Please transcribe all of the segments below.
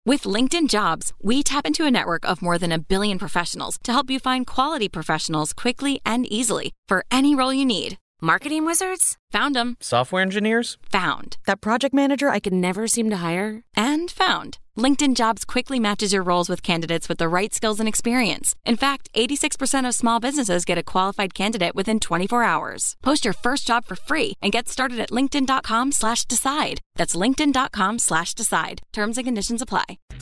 With LinkedIn Jobs, we tap into a network of more than 1 billion professionals to help you find quality professionals quickly and easily for any role you need. Marketing wizards? Found them. Software engineers? Found. That project manager I could never seem to hire? And found. LinkedIn Jobs quickly matches your roles with candidates with the right skills and experience. In fact, 86% of small businesses get a qualified candidate within 24 hours. Post your first job for free and get started at linkedin.com/decide. That's linkedin.com/decide. Terms and conditions apply.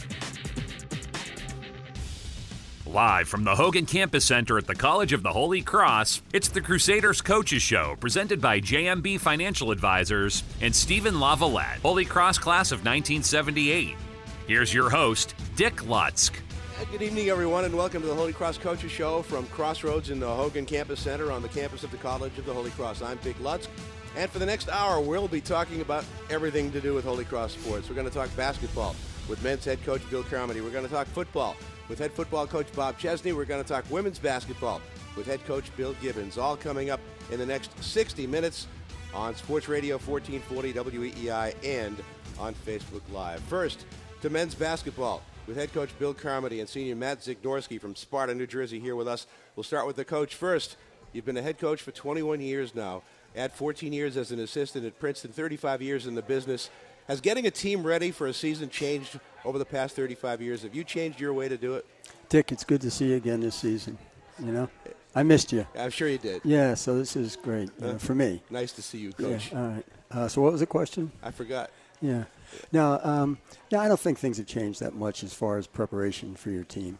Live from the Hogan Campus Center at the College of the Holy Cross, it's the Crusaders Coaches Show, presented by JMB Financial Advisors and Stephen LaVallette, Holy Cross class of 1978. Here's your host, Dick Lutzk. Good evening, everyone, and welcome to the Holy Cross Coaches Show from Crossroads in the Hogan Campus Center on the campus of the College of the Holy Cross. I'm Dick Lutzk, and for the next hour, we'll be talking about everything to do with Holy Cross sports. We're going to talk basketball with men's head coach Bill Carmody. We're going to talk football with head football coach Bob Chesney. We're going to talk women's basketball with head coach Bill Gibbons. All coming up in the next 60 minutes on Sports Radio 1440 WEEI and on Facebook Live. First, to men's basketball with head coach Bill Carmody and senior Matt Zignorski from Sparta, New Jersey here with us. We'll start with the coach first. You've been a head coach for 21 years now. Add 14 years as an assistant at Princeton, 35 years in the business. Has getting a team ready for a season changed over the past 35 years? Have you changed your way to do it? Dick, it's good to see you again this season. You know, I missed you. I'm sure you did. Yeah, so this is great for me. Nice to see you, Coach. Yeah, all right. So what was the question? I forgot. Yeah. No, I don't think things have changed that much as far as preparation for your team.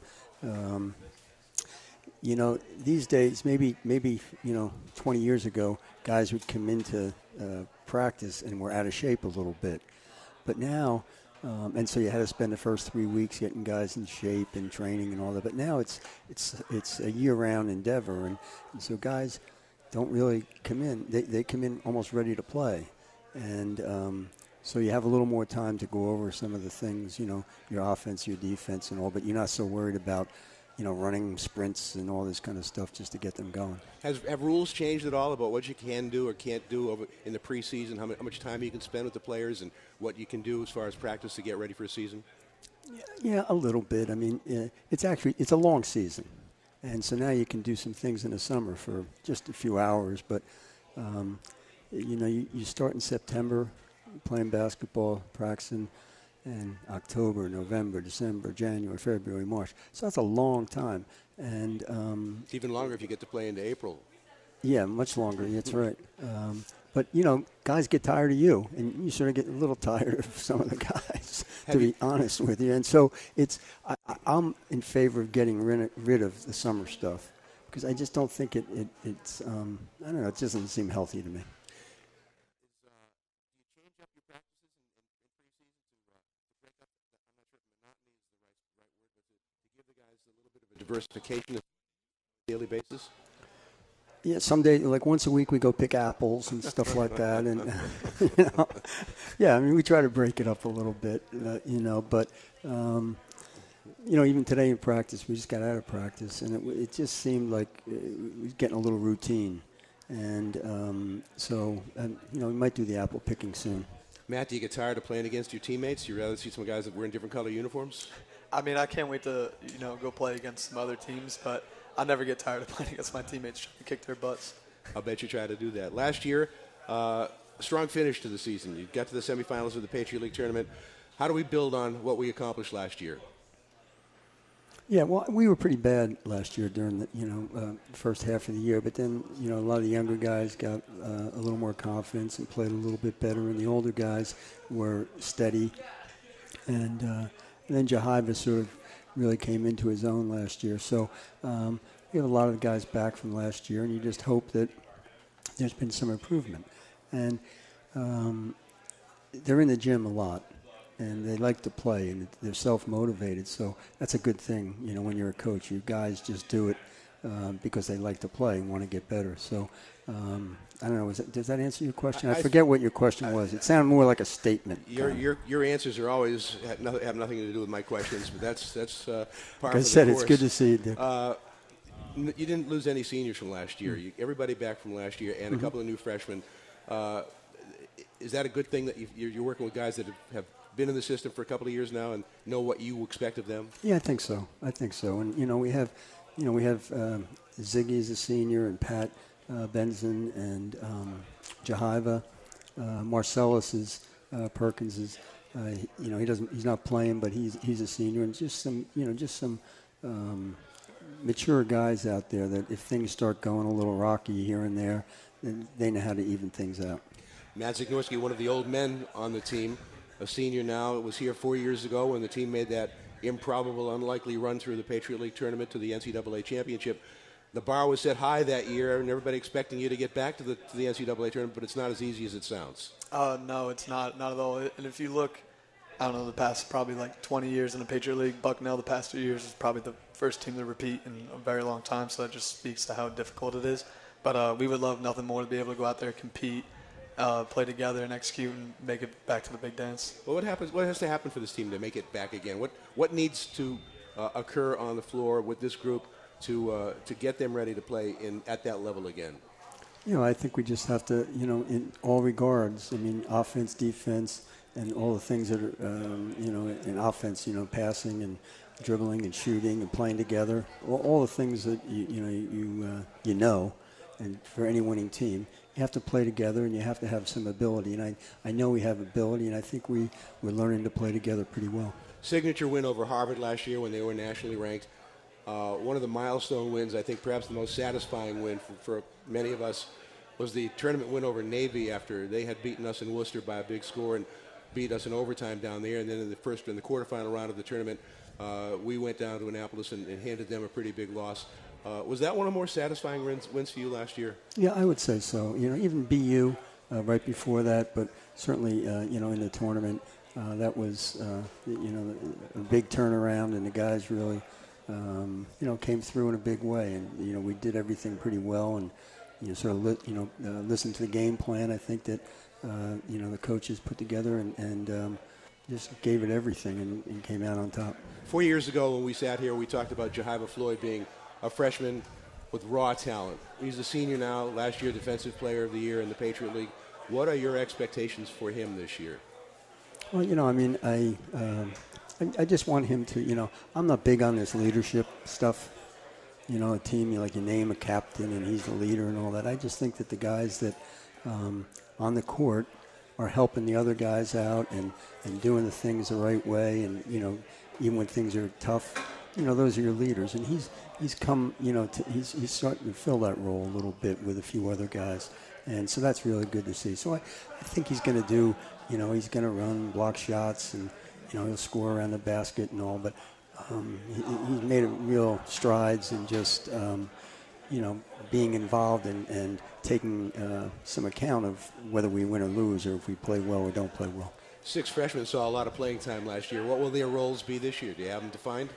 You know, these days, maybe 20 years ago, guys would come into practice and were out of shape a little bit. But now, and so you had to spend the first 3 weeks getting guys in shape and training and all that. But now it's a year-round endeavor, and so guys don't really come in. They come in almost ready to play, and so you have a little more time to go over some of the things, you know, your offense, your defense, and all. But you're not so worried about, you know, running sprints and all this kind of stuff just to get them going. Have rules changed at all about what you can do or can't do in the preseason, how much time you can spend with the players and what you can do as far as practice to get ready for a season? Yeah, a little bit. I mean, it's a long season. And so now you can do some things in the summer for just a few hours. But, you know, you start in September playing basketball, practicing, and October, November, December, January, February, March. So that's a long time. And it's even longer if you get to play into April. Yeah, much longer. That's right. But, you know, guys get tired of you, and you sort of get a little tired of some of the guys, to be honest with you. And so I'm in favor of getting rid of the summer stuff because I just don't think it's I don't know, it just doesn't seem healthy to me. Diversification on a daily basis? Yeah, some days, like once a week, we go pick apples and stuff like that. And, you know, yeah, I mean, we try to break it up a little bit, you know. But, you know, even today in practice, we just got out of practice, and it just seemed like we was getting a little routine. And so, you know, we might do the apple picking soon. Matt, do you get tired of playing against your teammates? You rather see some guys that wear in different color uniforms? I mean, I can't wait to, you know, go play against some other teams, but I never get tired of playing against my teammates trying to kick their butts. I'll bet you try to do that. Last year, strong finish to the season. You got to the semifinals of the Patriot League tournament. How do we build on what we accomplished last year? Yeah, well, we were pretty bad last year during the, you know, first half of the year. But then, you know, a lot of the younger guys got a little more confidence and played a little bit better, and the older guys were steady. And then Jahiva sort of really came into his own last year. So we have a lot of guys back from last year, and you just hope that there's been some improvement. And they're in the gym a lot, and they like to play, and they're self-motivated. So that's a good thing, you know, when you're a coach. You guys just do it because they like to play and want to get better. So I don't know. Does that answer your question? I forget what your question was. It sounded more like a statement. Your answers are always have nothing to do with my questions, but that's part like of I said, the it's course. good to see you, Dick. You didn't lose any seniors from last year. Everybody back from last year, and a couple of new freshmen. Is that a good thing that you're working with guys that have been in the system for a couple of years now and know what you expect of them? Yeah, I think so. And we have Ziggy as a senior, and Pat Benson, and Jahiva. Marcellus is Perkins is he's not playing, but he's a senior, and just some mature guys out there that if things start going a little rocky here and there, then they know how to even things out. Matt Zagnorski, one of the old men on the team, a senior now, was here 4 years ago when the team made that improbable, unlikely run through the Patriot League tournament to the NCAA championship. The bar was set high that year, and everybody expecting you to get back to the NCAA tournament, but it's not as easy as it sounds. No, it's not at all. And if you look, I don't know, the past probably like 20 years in the Patriot League, Bucknell the past 2 years is probably the first team to repeat in a very long time, so that just speaks to how difficult it is. But we would love nothing more to be able to go out there, compete, play together, and execute, and make it back to the big dance. Well, what has to happen for this team to make it back again? What needs to occur on the floor with this group to get them ready to play at that level again? I think we just have to, in all regards, offense, defense, and all the things that are, in offense, passing and dribbling and shooting and playing together, all the things that you know, and for any winning team, you have to play together and you have to have some ability. And I know we have ability, and I think we're learning to play together pretty well. Signature win over Harvard last year when they were nationally ranked. One of the milestone wins, I think perhaps the most satisfying win for many of us, was the tournament win over Navy after they had beaten us in Worcester by a big score and beat us in overtime down there. And then in the quarterfinal round of the tournament, we went down to Annapolis and handed them a pretty big loss. Was that one of the more satisfying wins for you last year? Yeah, I would say so. Even BU right before that, but certainly, in the tournament, that was, a big turnaround, and the guys really, came through in a big way. And, we did everything pretty well, and, listened to the game plan. I think that, the coaches put together and just gave it everything and came out on top. 4 years ago when we sat here, we talked about Jahiva Floyd being a freshman with raw talent. He's a senior now, last year Defensive Player of the Year in the Patriot League. What are your expectations for him this year? Well, I just want him to, I'm not big on this leadership stuff. A team, you name a captain and he's the leader and all that. I just think that the guys that on the court are helping the other guys out and doing the things the right way, and, even when things are tough, those are your leaders. And he's come, he's starting to fill that role a little bit with a few other guys. And so that's really good to see. So I think he's going to do, he's going to run, block shots, and, he'll score around the basket and all. But he's made real strides in just, being involved and taking some account of whether we win or lose, or if we play well or don't play well. 6 freshmen saw a lot of playing time last year. What will their roles be this year? Do you have them defined?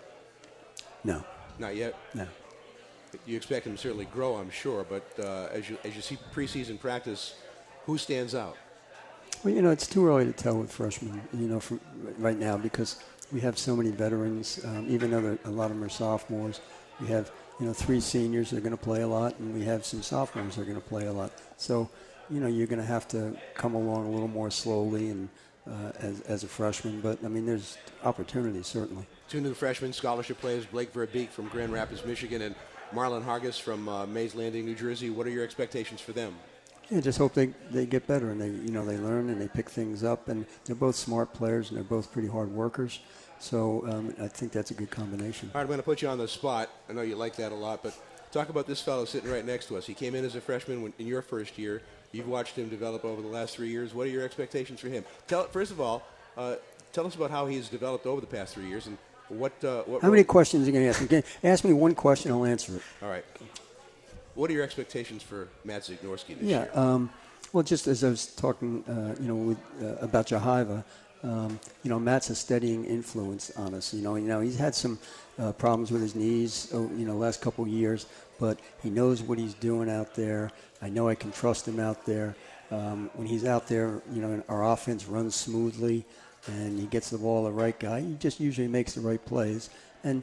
No. Not yet? No. You expect them to certainly grow, I'm sure, but as you see preseason practice, who stands out? Well, it's too early to tell with freshmen, from right now, because we have so many veterans, even though a lot of them are sophomores. We have, 3 seniors that are going to play a lot, and we have some sophomores that are going to play a lot. So, you're going to have to come along a little more slowly and as a freshman. But, there's opportunities, certainly. 2 new freshmen scholarship players, Blake Verbeek from Grand Rapids, Michigan, and Marlon Hargis from Mays Landing, New Jersey. What are your expectations for them? Yeah, just hope they get better and they learn and they pick things up, and they're both smart players and they're both pretty hard workers. So I think that's a good combination. All right, I'm going to put you on the spot. I know you like that a lot, but talk about this fellow sitting right next to us. He came in as a freshman in your first year. You've watched him develop over the last 3 years. What are your expectations for him? First of all, tell us about how he's developed over the past 3 years and what. How many questions are you going to ask me? Ask me one question, I'll answer it. All right. What are your expectations for Matt Zagnorski this year? Well, just as I was talking, about Jahiva, Matt's a steadying influence on us. He's had some problems with his knees, last couple of years, but he knows what he's doing out there. I know I can trust him out there. When he's out there, our offense runs smoothly, and he gets the ball to the right guy. He just usually makes the right plays, and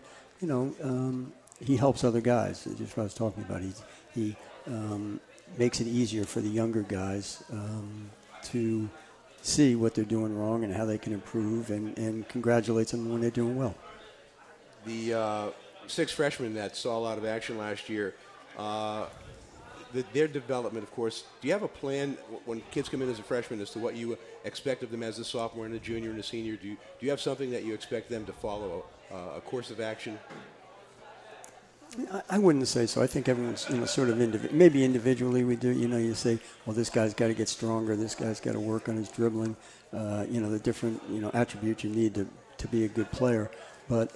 he helps other guys. Just what I was talking about. He makes it easier for the younger guys to see what they're doing wrong and how they can improve, and congratulates them when they're doing well. The 6 freshmen that saw a lot of action last year, their development, of course, do you have a plan when kids come in as a freshman as to what you expect of them as a sophomore and a junior and a senior? Do you have something that you expect them to follow, a course of action? I wouldn't say so. I think everyone's, sort of maybe individually we do. You say, well, this guy's got to get stronger. This guy's got to work on his dribbling. The different, attributes you need to be a good player. But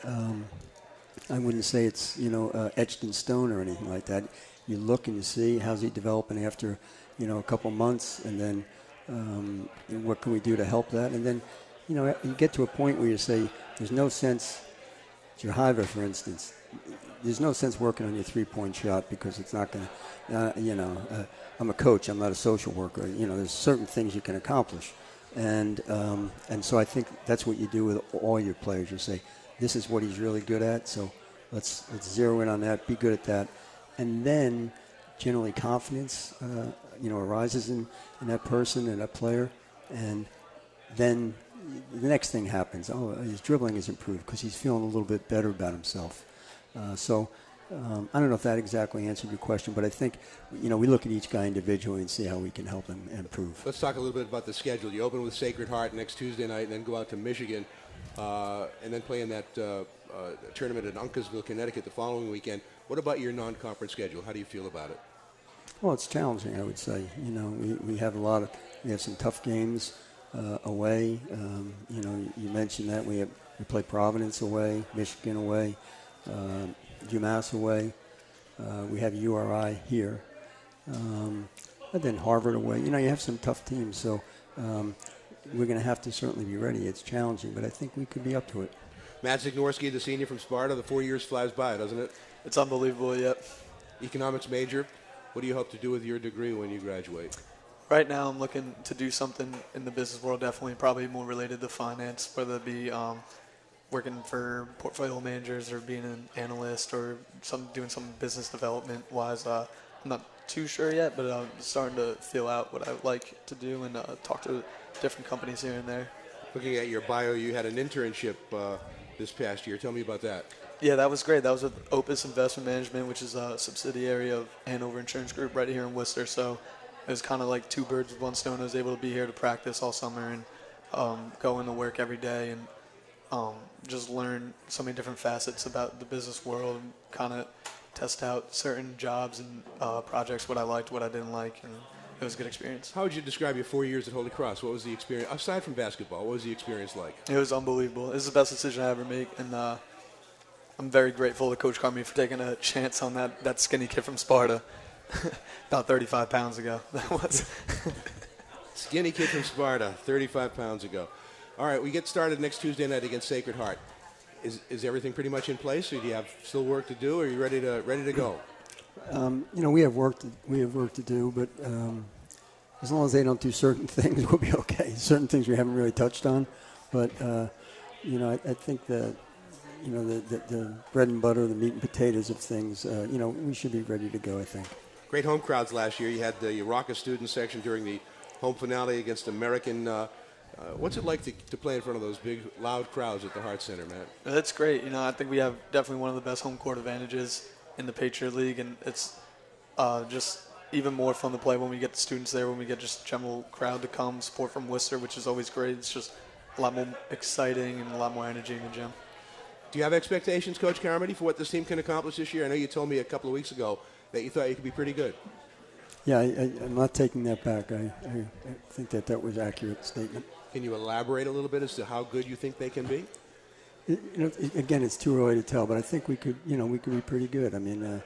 I wouldn't say it's, etched in stone or anything like that. You look and you see how's he developing after, a couple months, and then what can we do to help that? And then, you get to a point where you say there's no sense, Jehiva, for instance, there's no sense working on your three-point shot because it's not going to, I'm a coach, I'm not a social worker. There's certain things you can accomplish. And so I think that's what you do with all your players. You say, this is what he's really good at, so let's zero in on that, be good at that. And then generally confidence, arises in that person and that player. And then the next thing happens. Oh, his dribbling is improved because he's feeling a little bit better about himself. I don't know if that exactly answered your question, but I think, we look at each guy individually and see how we can help him improve. Let's talk a little bit about the schedule. You open with Sacred Heart next Tuesday night and then go out to Michigan and then play in that tournament at Uncasville, Connecticut the following weekend. What about your non-conference schedule? How do you feel about it? Well, it's challenging, I would say. We have we have some tough games away. You mentioned that we play Providence away, Michigan away, UMass away. We have URI here, and then Harvard away. You have some tough teams, so we're going to have to certainly be ready. It's challenging, but I think we could be up to it. Matt Zignorski, the senior from Sparta, the 4 years flies by, doesn't it? It's unbelievable, yep. Economics major. What do you hope to do with your degree when you graduate? Right now I'm looking to do something in the business world, definitely probably more related to finance, whether it be working for portfolio managers or being an analyst or doing some business development wise. I'm not too sure yet, but I'm starting to feel out what I would like to do and talk to different companies here and there. Looking at your bio, you had an internship this past year. Tell me about that. Yeah, that was great. That was with Opus Investment Management, which is a subsidiary of Hanover Insurance Group right here in Worcester. So it was kind of like 2 birds with 1 stone. I was able to be here to practice all summer and go into work every day and just learn so many different facets about the business world and kind of test out certain jobs and projects, what I liked, what I didn't like, and it was a good experience. How would you describe your 4 years at Holy Cross? What was the experience, aside from basketball, what was the experience like? It was unbelievable. It was the best decision I ever made, and I'm very grateful to Coach Carmi for taking a chance on that skinny kid from Sparta about 35 pounds ago. That was Skinny kid from Sparta, 35 pounds ago. All right, we get started next Tuesday night against Sacred Heart. Is everything pretty much in place, or do you have still work to do, or are you ready to go? We have work to do, but as long as they don't do certain things, we'll be okay. Certain things we haven't really touched on, but I think that the bread and butter, the meat and potatoes of things, we should be ready to go, I think. Great home crowds last year. You had the raucous student section during the home finale against American. What's it like to play in front of those big, loud crowds at the Hart Center, Matt? That's great. I think we have definitely one of the best home court advantages in the Patriot League, and it's just even more fun to play when we get the students there, when we get just general crowd to come, support from Worcester, which is always great. It's just a lot more exciting and a lot more energy in the gym. Do you have expectations, Coach Carmody, for what this team can accomplish this year? I know you told me a couple of weeks ago that you thought you could be pretty good. Yeah, I'm not taking that back. I think that was an accurate statement. Can you elaborate a little bit as to how good you think they can be? Again, it's too early to tell, but I think we could be pretty good. I mean,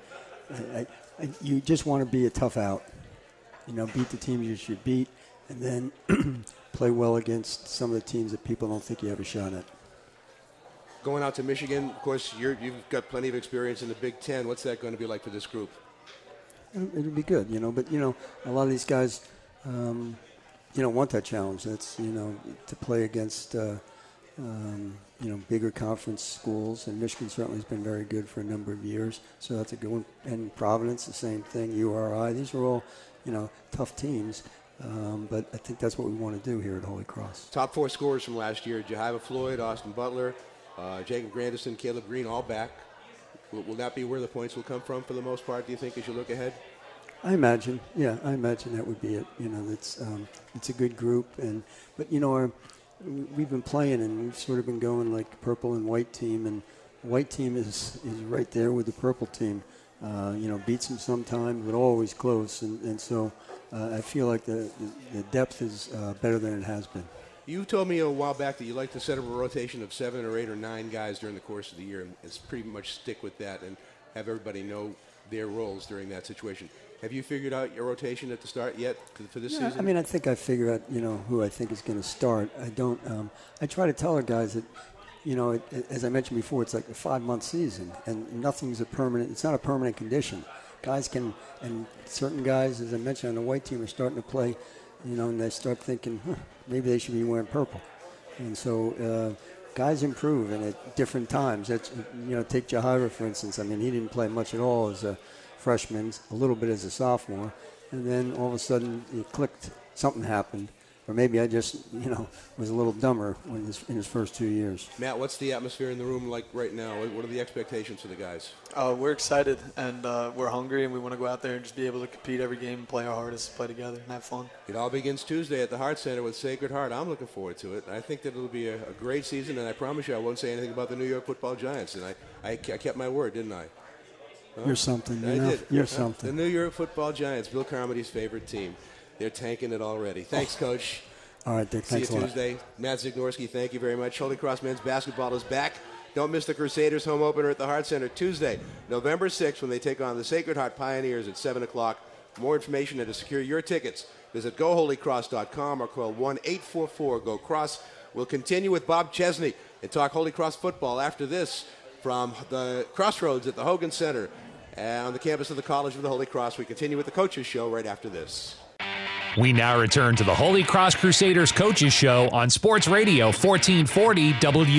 you just want to be a tough out. Beat the teams you should beat, and then play well against some of the teams that people don't think you have a shot at. Going out to Michigan, of course, you've got plenty of experience in the Big Ten. What's that going to be like for this group? It'll be good, but a lot of these guys, want that challenge. That's to play against bigger conference schools, and Michigan certainly has been very good for a number of years. So that's a good one. And Providence, the same thing. URI, these are all tough teams. But I think that's what we want to do here at Holy Cross. Top 4 scorers from last year: Jehiva Floyd, Austin Butler, Jacob Grandison, Caleb Green, all back. Will that be where the points will come from for the most part, do you think, as you look ahead? I imagine that would be it. It's a good group, but we've been playing and we've sort of been going like purple and white team, and the white team is right there with the purple team. Beats them sometimes, but always close, and so I feel like the depth is better than it has been. You told me a while back that you like to set up a rotation of 7 or 8 or 9 guys during the course of the year, and it's pretty much stick with that and have everybody know their roles during that situation. Have you figured out your rotation at the start yet for this season? I mean, I think I figured out, who I think is going to start. I don't. I try to tell our guys that, as I mentioned before, it's like a 5-month season, and nothing's a permanent. It's not a permanent condition. Guys can, and certain guys, as I mentioned, on the white team are starting to play, and they start thinking, maybe they should be wearing purple, and so. Guys improve, and at different times. That's, take Jehiva, for instance. I mean, he didn't play much at all as a freshman, a little bit as a sophomore, and then all of a sudden it clicked. Something happened, or maybe I just, was a little dumber in his first 2 years. Matt, what's the atmosphere in the room like right now? What are the expectations for the guys? We're excited, and we're hungry, and we want to go out there and just be able to compete every game and play our hardest, play together, and have fun. It all begins Tuesday at the Heart Center with Sacred Heart. I'm looking forward to it. I think that it'll be a great season, and I promise you I won't say anything about the New York Football Giants, and I kept my word, didn't I? Huh? You're something. I did. You're something. The New York Football Giants, Bill Carmody's favorite team. They're tanking it already. Thanks, Coach. All right, Dick. Thanks a lot. See you Tuesday. Matt Zignorski, thank you very much. Holy Cross men's basketball is back. Don't miss the Crusaders home opener at the Heart Center Tuesday, November 6th, when they take on the Sacred Heart Pioneers at 7 o'clock. For more information and to secure your tickets, visit GoHolyCross.com or call 1-844-GO-CROSS. We'll continue with Bob Chesney and talk Holy Cross football after this from the Crossroads at the Hogan Center on the campus of the College of the Holy Cross. We continue with the Coaches Show right after this. We now return to the Holy Cross Crusaders Coaches Show on Sports Radio 1440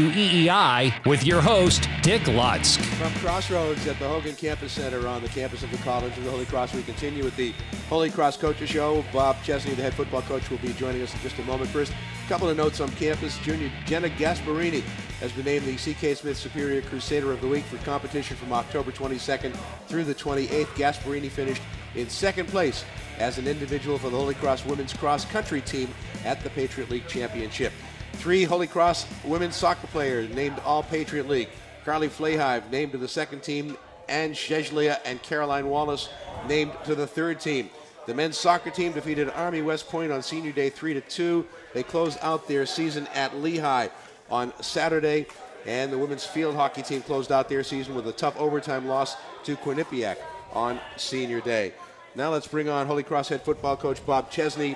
WEEI with your host, Dick Lutz. From Crossroads at the Hogan Campus Center on the campus of the College of the Holy Cross, we continue with the Holy Cross Coaches Show. Bob Chesney, the head football coach, will be joining us in just a moment. First, a couple of notes on campus. Junior Jenna Gasparini has been named the C.K. Smith Superior Crusader of the Week for competition from October 22nd through the 28th. Gasparini finished in second place as an individual for the Holy Cross women's cross-country team at the Patriot League Championship. 3 Holy Cross women's soccer players named All-Patriot League. Carly Flahive named to the second team, and Shejlia and Caroline Wallace named to the third team. The men's soccer team defeated Army West Point on Senior Day 3-2. They closed out their season at Lehigh on Saturday, and the women's field hockey team closed out their season with a tough overtime loss to Quinnipiac on Senior Day. Now let's bring on Holy Cross head football coach Bob Chesney.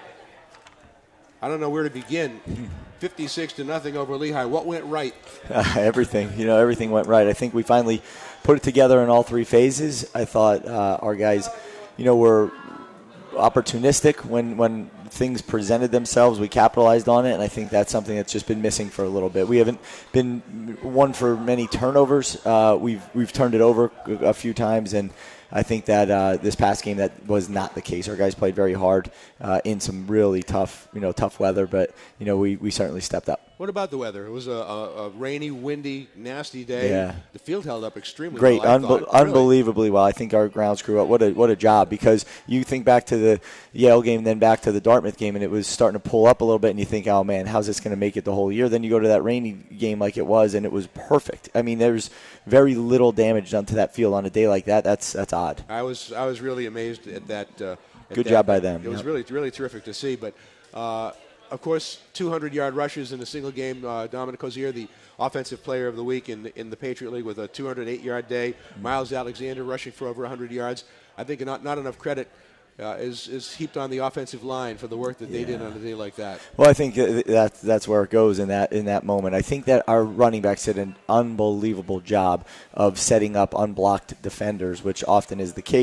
I don't know where to begin. 56-0 over Lehigh. What went right? Everything. Everything went right. I think we finally put it together in all 3 phases. I thought our guys, were opportunistic when things presented themselves. We capitalized on it, and I think that's something that's just been missing for a little bit. We haven't been one for many turnovers. We've turned it over a few times, and I think that this past game that was not the case. Our guys played very hard in some really tough weather, but we certainly stepped up. What about the weather? It was a rainy, windy, nasty day. Yeah. The field held up extremely great, well. Unbelievably well. I think our grounds crew up. What a job! Because you think back to the Yale game, then back to the Dartmouth game, and it was starting to pull up a little bit, and you think, oh man, how's this going to make it the whole year? Then you go to that rainy game like it was, and it was perfect. I mean, there's very little damage done to that field on a day like that. That's odd. I was really amazed at that. Good job by them. It was really terrific to see, but. Of course, 200-yard rushes in a single game. Dominic Cozier, the offensive player of the week in the Patriot League with a 208-yard day. Miles Alexander rushing for over 100 yards. I think not enough credit is heaped on the offensive line for the work that they did on a day like that. Well, I think that's where it goes in that moment. I think that our running backs did an unbelievable job of setting up unblocked defenders, which often is the case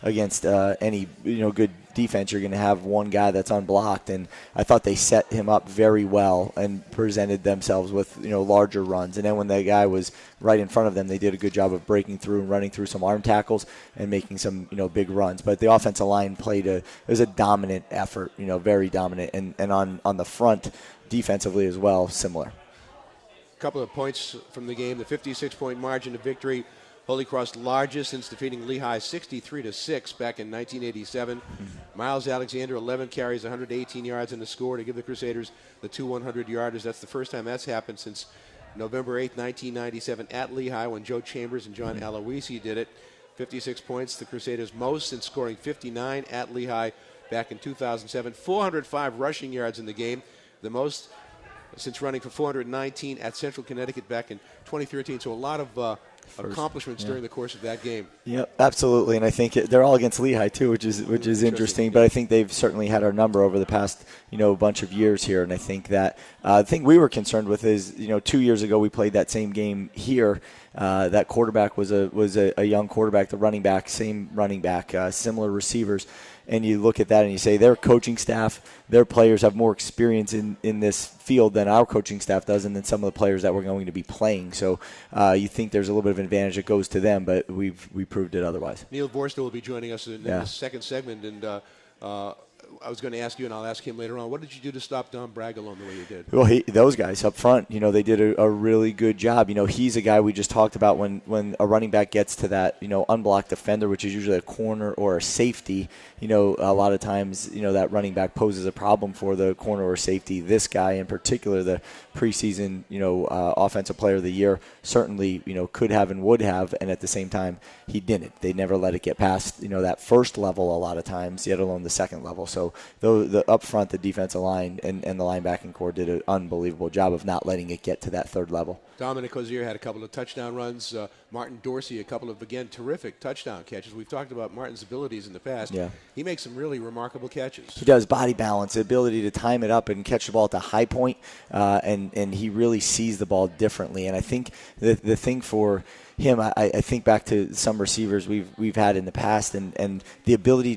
against any good defense, you're going to have one guy that's unblocked, and I thought they set him up very well and presented themselves with larger runs. And then when that guy was right in front of them, they did a good job of breaking through and running through some arm tackles and making some big runs. But the offensive line played it was a dominant effort, very dominant, and on the front defensively as well, similar. A couple of points from the game: the 56-point margin of victory. Holy Cross largest since defeating Lehigh 63-6 back in 1987. Miles Alexander, 11 carries, 118 yards in the score to give the Crusaders the 2 100-yarders. That's the first time that's happened since November 8, 1997 at Lehigh when Joe Chambers and John Aloisi did it. 56 points, the Crusaders most since scoring 59 at Lehigh back in 2007. 405 rushing yards in the game, the most since running for 419 at Central Connecticut back in 2013. So a lot of accomplishments during the course of that game. Yep, absolutely, and I think they're all against Lehigh too, which is interesting. But I think they've certainly had our number over the past bunch of years here, and I think that the thing we were concerned with is 2 years ago we played that same game here. That quarterback was a young quarterback, the running back, same running back, similar receivers. And you look at that and you say their coaching staff, their players have more experience in this field than our coaching staff does, and than some of the players that we're going to be playing. So you think there's a little bit of an advantage that goes to them, but we proved it otherwise. Neil Vorster will be joining us in the second segment, and I was going to ask you, and I'll ask him later on, what did you do to stop Don Bragalone the way you did? Well, those guys up front, they did a really good job. He's a guy we just talked about when a running back gets to that, unblocked defender, which is usually a corner or a safety. A lot of times, that running back poses a problem for the corner or safety. This guy in particular, the preseason, offensive player of the year, certainly, could have and would have, and at the same time, he didn't. They never let it get past, that first level a lot of times, yet alone the second level. So the up front, the defensive line and the linebacking core did an unbelievable job of not letting it get to that third level. Dominic Cozier had a couple of touchdown runs. Martin Dorsey, a couple of, again, terrific touchdown catches. We've talked about Martin's abilities in the past. Yeah. He makes some really remarkable catches. He does. Body balance, the ability to time it up and catch the ball at the high point, and he really sees the ball differently. And I think the thing for him, I think back to some receivers we've had in the past, and the ability,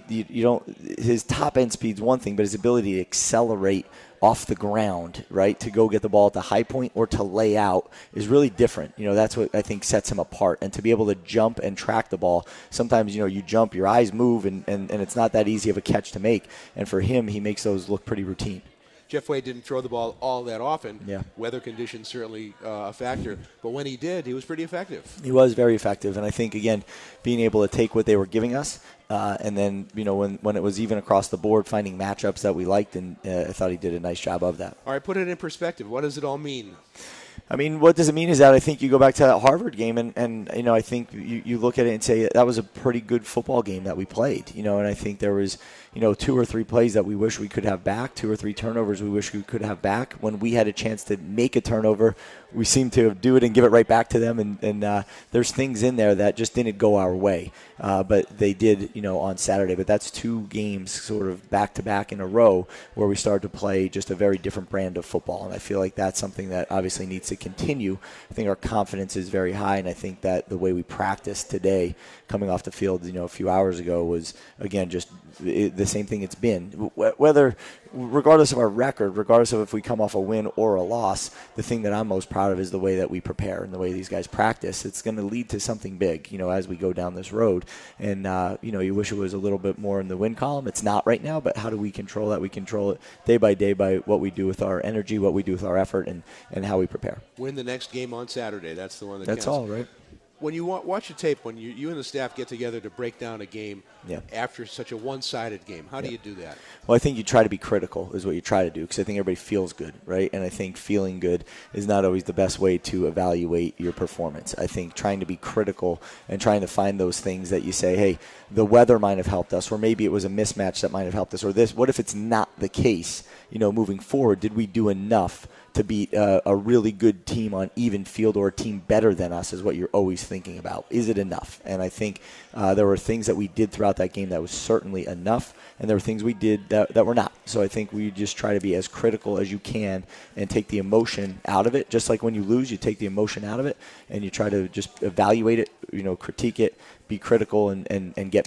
his top end speed's one thing, but his ability to accelerate off the ground, right, to go get the ball at the high point or to lay out is really different. That's what I think sets him apart. And to be able to jump and track the ball, sometimes, you jump, your eyes move, and it's not that easy of a catch to make. And for him, he makes those look pretty routine. Jeff Wade didn't throw the ball all that often. Yeah. Weather conditions certainly a factor. But when he did, he was pretty effective. He was very effective. And I think, again, being able to take what they were giving us and then, when it was even across the board, finding matchups that we liked, and I thought he did a nice job of that. All right, put it in perspective. What does it all mean? I mean, what does it mean is that I think you go back to that Harvard game, and I think you look at it and say that was a pretty good football game that we played, and I think there was, 2 or 3 plays that we wish we could have back, 2 or 3 turnovers we wish we could have back. When we had a chance to make a turnover, we seemed to do it and give it right back to them, and there's things in there that just didn't go our way, but they did, on Saturday. But that's 2 games sort of back-to-back in a row where we started to play just a very different brand of football, and I feel like that's something that obviously needs to continue. I think our confidence is very high, and I think that the way we practiced today, coming off the field, a few hours ago, was, again, just the same thing it's been. Whether, regardless of our record, regardless of if we come off a win or a loss, the thing that I'm most proud of is the way that we prepare and the way these guys practice. It's going to lead to something big, as we go down this road. And, you wish it was a little bit more in the win column. It's not right now, but how do we control that? We control it day by day by what we do with our energy, what we do with our effort, and how we prepare. Win the next game on Saturday. That's the one that That's counts. all, right? When you watch a tape, when you and the staff get together to break down a game after such a one-sided game, how do you do that? Well, I think you try to be critical is what you try to do, because I think everybody feels good, right? And I think feeling good is not always the best way to evaluate your performance. I think trying to be critical and trying to find those things that you say, hey, the weather might have helped us, or maybe it was a mismatch that might have helped us, or this. What if it's not the case? Moving forward, did we do enough to beat a really good team on even field, or a team better than us is what you're always thinking about. Is it enough? And I think there were things that we did throughout that game that was certainly enough, and there were things we did that were not. So I think we just try to be as critical as you can and take the emotion out of it. Just like when you lose, you take the emotion out of it, and you try to just evaluate it, critique it, be critical, and get better.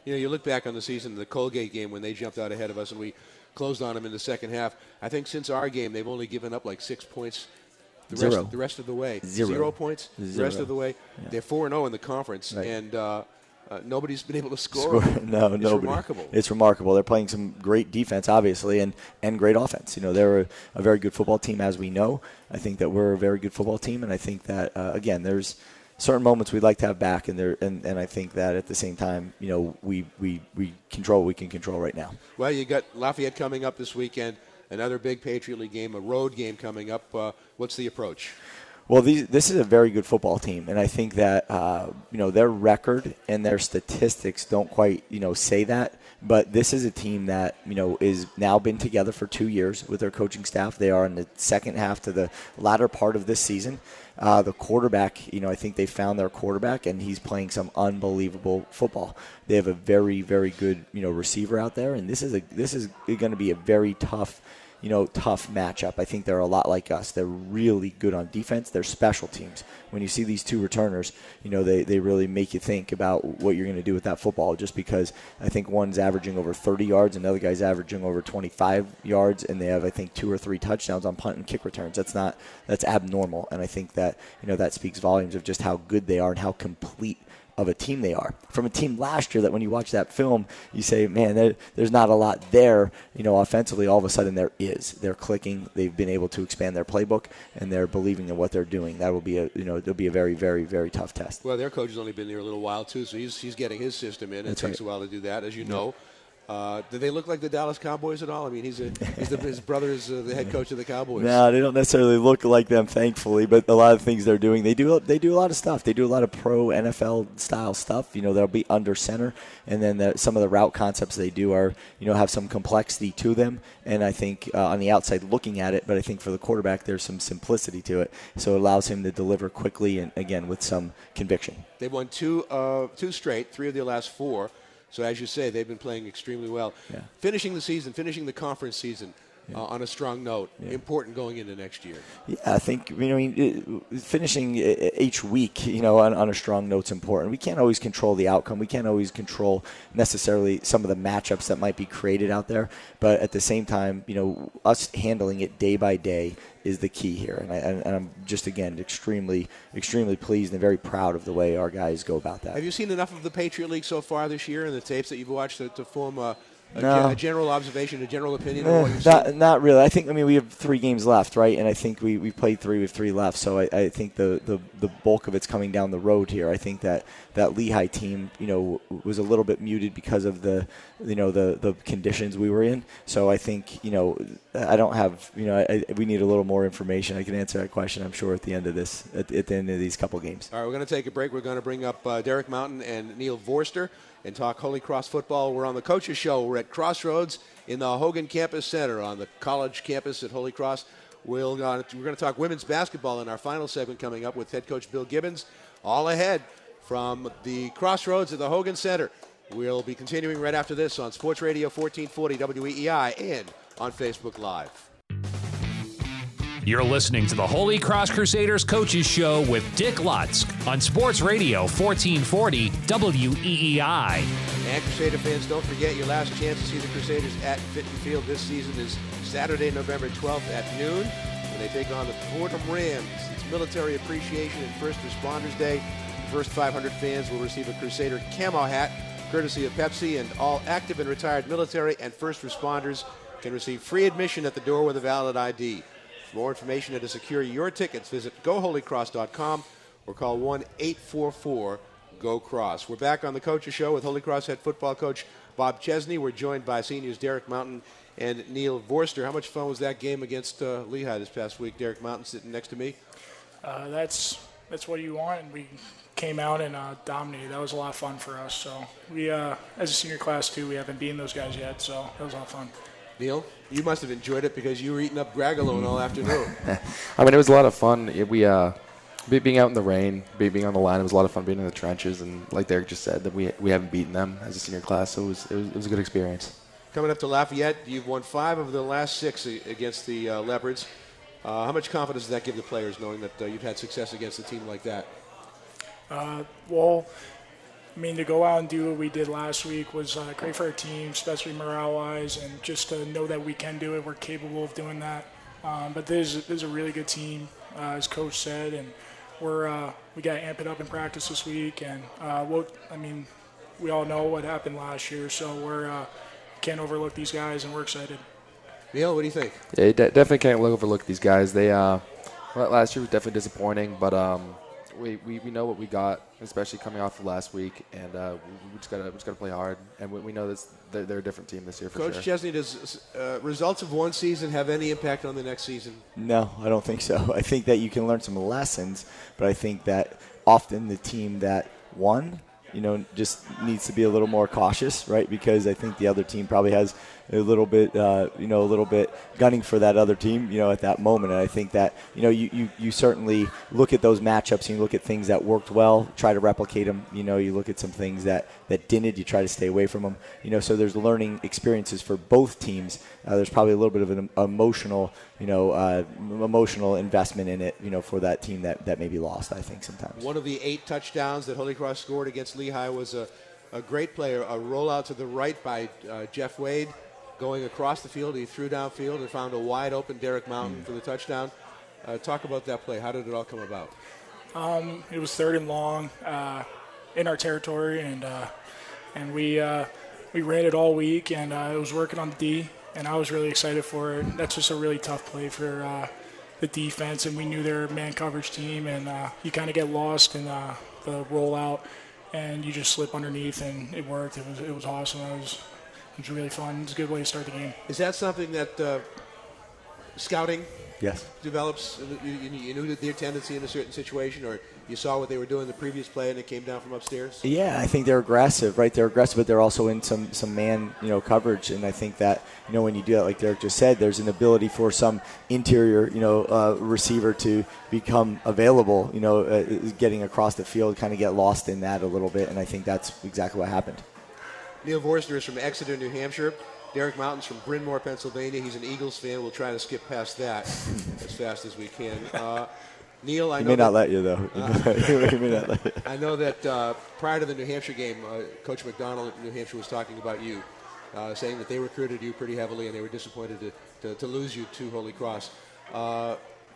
You look back on the season, the Colgate game when they jumped out ahead of us and we closed on them in the second half. I think since our game, they've only given up like 6 points the rest of the way. 0 points the rest of the way. Yeah. They're 4-0 in the conference, right. And nobody's been able to score. No, it's nobody. Remarkable. It's remarkable. They're playing some great defense, obviously, and great offense. They're a very good football team, as we know. I think that we're a very good football team, and I think that, again, there's certain moments we'd like to have back, and I think that at the same time, we control what we can control right now. Well, you got Lafayette coming up this weekend, another big Patriot League game, a road game coming up. What's the approach? Well, this is a very good football team, and I think that their record and their statistics don't quite say that. But this is a team that is now been together for 2 years with their coaching staff. They are in the second half to the latter part of this season. The quarterback, I think they found their quarterback, and he's playing some unbelievable football. They have a very, very good receiver out there, and this is going to be a very tough matchup. I think they're a lot like us. They're really good on defense. They're special teams. When you see these two returners, they really make you think about what you're going to do with that football, just because I think one's averaging over 30 yards, another guy's averaging over 25 yards, and they have, I think, 2 or 3 touchdowns on punt and kick returns. That's abnormal, and I think that, that speaks volumes of just how good they are and how complete of a team they are. From a team last year that when you watch that film, you say, man, there's not a lot there, offensively. All of a sudden there is. They're clicking. They've been able to expand their playbook, and they're believing in what they're doing. That will be it'll be a very, very, very tough test. Well, their coach has only been there a little while too, so he's getting his system in. It takes a while to do that, as you know. Do they look like the Dallas Cowboys at all? I mean, his brother is the head coach of the Cowboys. No, they don't necessarily look like them, thankfully. But a lot of things they're doing, they do a lot of stuff. They do a lot of pro NFL style stuff. They'll be under center, and then some of the route concepts they do are have some complexity to them. And I think on the outside looking at it, but I think for the quarterback there's some simplicity to it, so it allows him to deliver quickly and again with some conviction. They've won two straight, 3 of their last 4. So as you say, they've been playing extremely well. Yeah. Finishing the conference season on a strong note, important going into next year. Yeah, I think finishing each week, on a strong note is important. We can't always control the outcome. We can't always control necessarily some of the matchups that might be created out there. But at the same time, us handling it day by day is the key here. And I'm just, again, extremely, extremely pleased and very proud of the way our guys go about that. Have you seen enough of the Patriot League so far this year and the tapes that you've watched to form a general observation, a general opinion of what you've seen? Not really. We have 3 games left, right? And I think we played 3 with 3 left. So I think the bulk of it's coming down the road here. I think that Lehigh team, was a little bit muted because of the conditions we were in. So I think, I don't have, we need a little more information. I can answer that question, I'm sure, at the end of this, at the end of these couple games. All right, we're going to take a break. We're going to bring up Derek Mountain and Neil Vorster and talk Holy Cross football. We're on the Coaches Show. We're at Crossroads in the Hogan Campus Center on the college campus at Holy Cross. We're going to talk women's basketball in our final segment coming up with head coach Bill Gibbons. All ahead from the Crossroads at the Hogan Center. We'll be continuing right after this on Sports Radio 1440 WEEI and on Facebook Live. You're listening to the Holy Cross Crusaders Coaches Show with Dick Lutz on Sports Radio 1440 WEEI. And Crusader fans, don't forget your last chance to see the Crusaders at Fitton Field this season is Saturday, November 12th at noon when they take on the Fordham Rams. It's Military Appreciation and First Responders Day. The first 500 fans will receive a Crusader camo hat courtesy of Pepsi, and all active and retired military and first responders can receive free admission at the door with a valid ID. For more information and to secure your tickets, visit GoHolyCross.com or call 1-844-GO-CROSS. We're back on the Coaches Show with Holy Cross head football coach Bob Chesney. We're joined by seniors Derek Mountain and Neil Vorster. How much fun was that game against Lehigh this past week? Derek Mountain sitting next to me. That's what you want, and we came out and dominated. That was a lot of fun for us. So we, as a senior class too, we haven't beaten those guys yet, so it was a lot of fun. Neil, you must have enjoyed it because you were eating up Graggalone all afternoon. It was a lot of fun. Being out in the rain, being on the line, it was a lot of fun being in the trenches. And like Derek just said, that we haven't beaten them as a senior class, so it was a good experience. Coming up to Lafayette, you've won 5 of the last 6 against the Leopards. How much confidence does that give the players knowing that you've had success against a team like that? Well, I mean, to go out and do what we did last week was great for our team, especially morale-wise, and just to know that we can do it, we're capable of doing that. But this is a really good team, as Coach said, and we got to amp it up in practice this week. And we all know what happened last year, so we can't overlook these guys, and we're excited. Neil, what do you think? Yeah, you definitely can't overlook these guys. They last year was definitely disappointing, but we know what we got, especially coming off of last week, and we just gotta play hard. And we know they're a different team this year for Coach sure. Chesney, does results of one season have any impact on the next season? No, I don't think so. I think that you can learn some lessons, but I think that often the team that won, just needs to be a little more cautious, right? Because I think the other team probably has a little bit gunning for that other team, at that moment. And I think that, you certainly look at those matchups and you look at things that worked well, try to replicate them. You look at some things that didn't, you try to stay away from them. So there's learning experiences for both teams. There's probably a little bit of an emotional investment in it, for that team that maybe lost, I think, sometimes. One of the 8 touchdowns that Holy Cross scored against Lehigh was a great play, a rollout to the right by Jeff Wade. Going across the field, he threw downfield and found a wide open Derek Mountain for the touchdown. Talk about that play. How did it all come about? It was 3rd and long in our territory, and we ran it all week, and it was working on the D, and I was really excited for it. That's just a really tough play for the defense, and we knew they were a man coverage team, and you kind of get lost in the rollout, and you just slip underneath, and it worked. It was awesome. It was really fun. It's a good way to start the game. Is that something that scouting Yes. develops? You knew their tendency in a certain situation, or you saw what they were doing in the previous play and it came down from upstairs? Yeah, I think they're aggressive, right? They're aggressive, but they're also in some man, coverage. And I think that, when you do that, like Derek just said, there's an ability for some interior, receiver to become available, getting across the field, kind of get lost in that a little bit. And I think that's exactly what happened. Neil Vorster is from Exeter, New Hampshire. Derek Mountain's from Bryn Mawr, Pennsylvania. He's an Eagles fan. We'll try to skip past that as fast as we can. Neil, I know he may not let you, though. He may not let you. I know that prior to the New Hampshire game, Coach McDonald at New Hampshire was talking about you, saying that they recruited you pretty heavily and they were disappointed to lose you to Holy Cross. An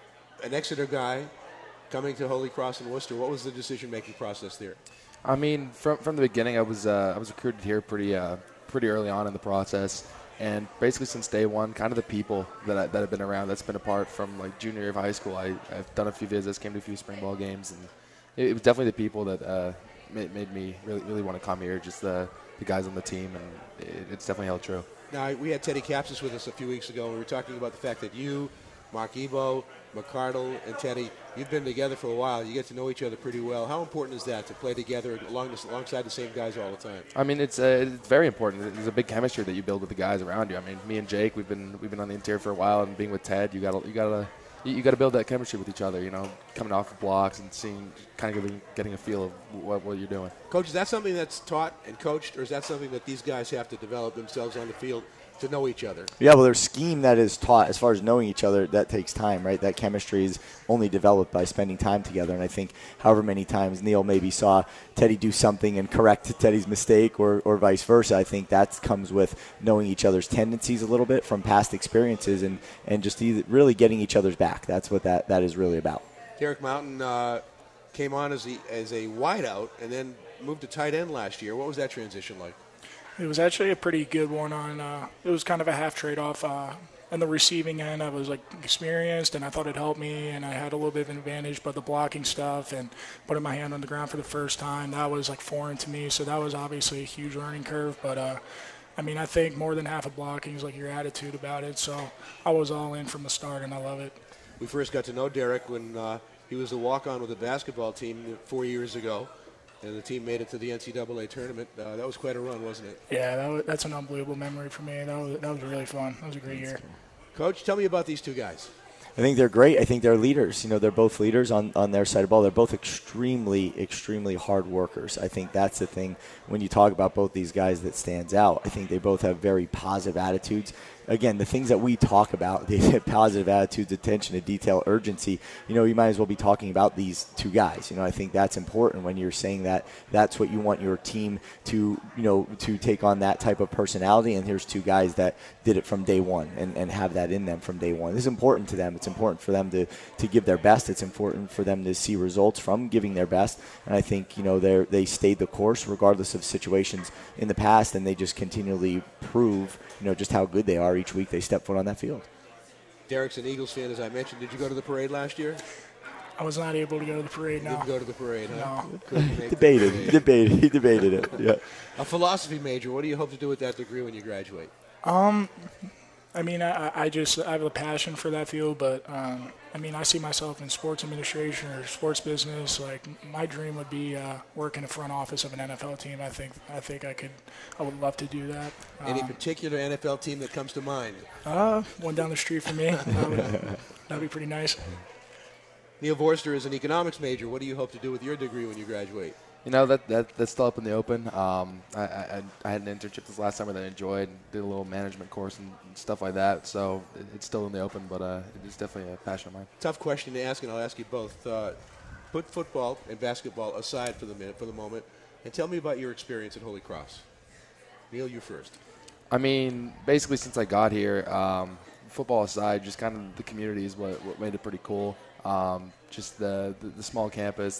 Exeter guy coming to Holy Cross in Worcester, what was the decision-making process there? I mean, from the beginning, I was recruited here pretty early on in the process, and basically since day one, kind of the people that have been around, that's been a part from like junior year of high school. I've done a few visits, came to a few spring ball games, and it was definitely the people that made me really want to come here. Just the guys on the team, and it's definitely held true. Now, we had Teddy Kapsis with us a few weeks ago, and we were talking about the fact that you, Mark Ebo, McCardle, and Teddy, you've been together for a while. You get to know each other pretty well. How important is that to play together alongside the same guys all the time? I mean, it's very important. There's a big chemistry that you build with the guys around you. I mean, me and Jake, we've been on the interior for a while, and being with Ted, you gotta build that chemistry with each other. Coming off the blocks and seeing, kind of getting a feel of what you're doing. Coach, is that something that's taught and coached, or is that something that these guys have to develop themselves on the field to know each other? Yeah, well, there's scheme that is taught as far as knowing each other. That takes time, right? That chemistry is only developed by spending time together. And I think however many times Neil maybe saw Teddy do something and correct Teddy's mistake or vice versa, I think that comes with knowing each other's tendencies a little bit from past experiences and just really getting each other's back. That's what that is really about. Derek Mountain came on as a wideout and then moved to tight end last year. What was that transition like? It was actually a pretty good one. It was kind of a half trade-off. On the receiving end, I was experienced, and I thought it helped me, and I had a little bit of an advantage. But the blocking stuff and putting my hand on the ground for the first time, that was foreign to me. So that was obviously a huge learning curve. But I think more than half of blocking is your attitude about it. So I was all in from the start, and I love it. We first got to know Derek when he was a walk-on with the basketball team 4 years ago. And the team made it to the NCAA tournament. That was quite a run, wasn't it? Yeah, that's an unbelievable memory for me. That was really fun. That was a great year. Coach, tell me about these two guys. I think they're great. I think they're leaders. They're both leaders on their side of the ball. They're both extremely, extremely hard workers. I think that's the thing when you talk about both these guys that stands out. I think they both have very positive attitudes. again, the things that we talk about, the positive attitudes, attention to detail, urgency, you might as well be talking about these two guys. I think that's important when you're saying that that's what you want your team to, to take on that type of personality. And here's two guys that did it from day one and have that in them from day one. This is important to them. It's important for them to give their best. It's important for them to see results from giving their best. And I think, they stayed the course regardless of situations in the past, and they just continually prove, just how good they are each week they step foot on that field. Derek's an Eagles fan, as I mentioned. Did you go to the parade last year? I was not able to go to the parade, no. Didn't go to the parade, huh? No. He debated it, yeah. A philosophy major, what do you hope to do with that degree when you graduate? I mean, I have a passion for that field, but I see myself in sports administration or sports business. Like, my dream would be work in the front office of an NFL team. I think I would love to do that. Any particular NFL team that comes to mind? One down the street from me. That'd be pretty nice. Neil Vorster is an economics major. What do you hope to do with your degree when you graduate? That's still up in the open. I had an internship this last summer that I enjoyed, did a little management course and stuff like that. So it's still in the open, but it's definitely a passion of mine. Tough question to ask, and I'll ask you both. Put football and basketball aside for the moment, and tell me about your experience at Holy Cross. Neil, you first. Basically since I got here, football aside, just kind of the community is what made it pretty cool. Just the small campus,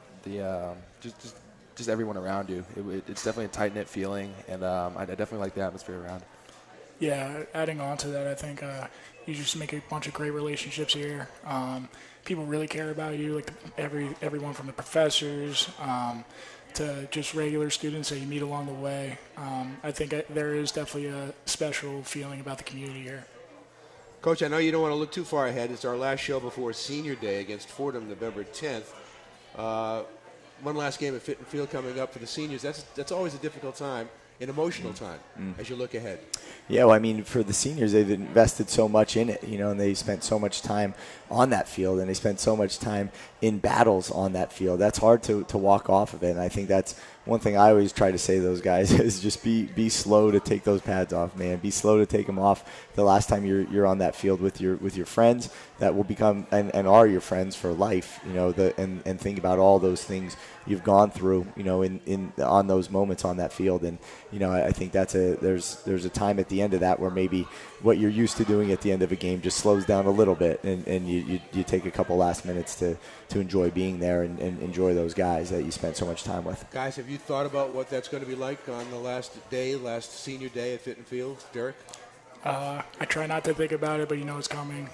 just everyone around you. It's definitely a tight-knit feeling, and I definitely like the atmosphere around. Yeah, adding on to that, I think you just make a bunch of great relationships here. People really care about you, like everyone from the professors to just regular students that you meet along the way. I think there is definitely a special feeling about the community here. Coach, I know you don't want to look too far ahead. It's our last show before Senior Day against Fordham, November 10th. One last game at Fitton Field coming up for the seniors. That's always a difficult time, an emotional time, as you look ahead. Yeah, well, for the seniors, they've invested so much in it, and they spent so much time on that field, and they spent so much time in battles on that field. That's hard to walk off of it, and I think that's one thing I always try to say to those guys is just be slow to take those pads off, man. Be slow to take them off the last time you're on that field with your friends that will become and are your friends for life, and think about all those things you've gone through, in on those moments on that field. And, I think there's a time at the end of that where maybe what you're used to doing at the end of a game just slows down a little bit, and you take a couple last minutes to enjoy being there and enjoy those guys that you spent so much time with. Guys, have you thought about what that's going to be like on the last senior day at Fitton Field? Derek? I try not to think about it, but it's coming.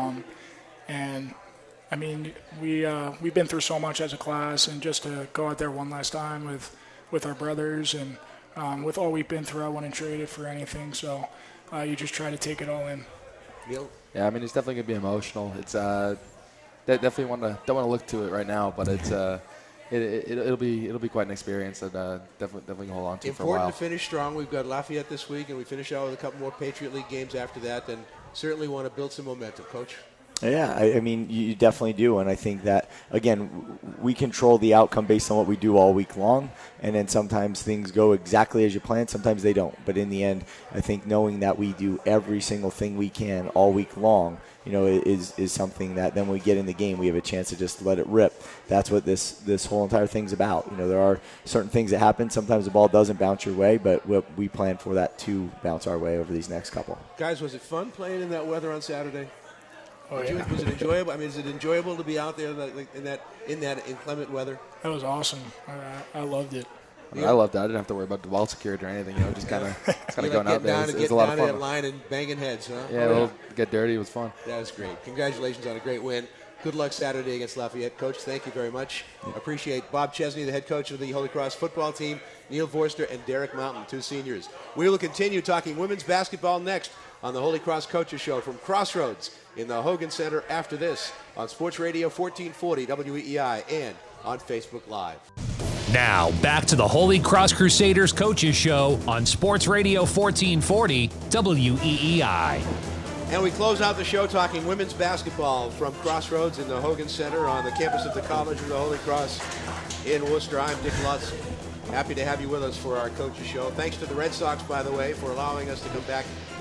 We've been through so much as a class, and just to go out there one last time with our brothers and with all we've been through, I wouldn't trade it for anything. So you just try to take it all in. Neil? Yeah, it's definitely gonna be emotional. It's definitely don't want to look to it right now, but it's it'll be quite an experience that definitely hold on to for a while. Important to finish strong. We've got Lafayette this week, and we finish out with a couple more Patriot League games after that. Then certainly want to build some momentum, Coach. Yeah, you definitely do, and I think that, again, we control the outcome based on what we do all week long, and then sometimes things go exactly as you plan, sometimes they don't. But in the end, I think knowing that we do every single thing we can all week long, is something that then when we get in the game, we have a chance to just let it rip. That's what this whole entire thing's about. There are certain things that happen. Sometimes the ball doesn't bounce your way, but we plan for that to bounce our way over these next couple. Guys, was it fun playing in that weather on Saturday? Oh, yeah. Was it enjoyable? Is it enjoyable to be out there in that inclement weather? That was awesome. I loved it. I loved it. I didn't have to worry about the ball security or anything. Just kind of going out there. It was a lot of fun. That line and banging heads, huh? Yeah, we'll get dirty. It was fun. That was great. Congratulations on a great win. Good luck Saturday against Lafayette. Coach, thank you very much. Appreciate Bob Chesney, the head coach of the Holy Cross football team, Neil Vorster, and Derek Mountain, two seniors. We will continue talking women's basketball next on the Holy Cross Coaches Show from Crossroads in the Hogan Center after this on Sports Radio 1440 WEEI and on Facebook Live. Now, back to the Holy Cross Crusaders Coaches Show on Sports Radio 1440 WEEI. And we close out the show talking women's basketball from Crossroads in the Hogan Center on the campus of the College of the Holy Cross in Worcester. I'm Dick Lutz. Happy to have you with us for our Coaches Show. Thanks to the Red Sox, by the way, for allowing us to come back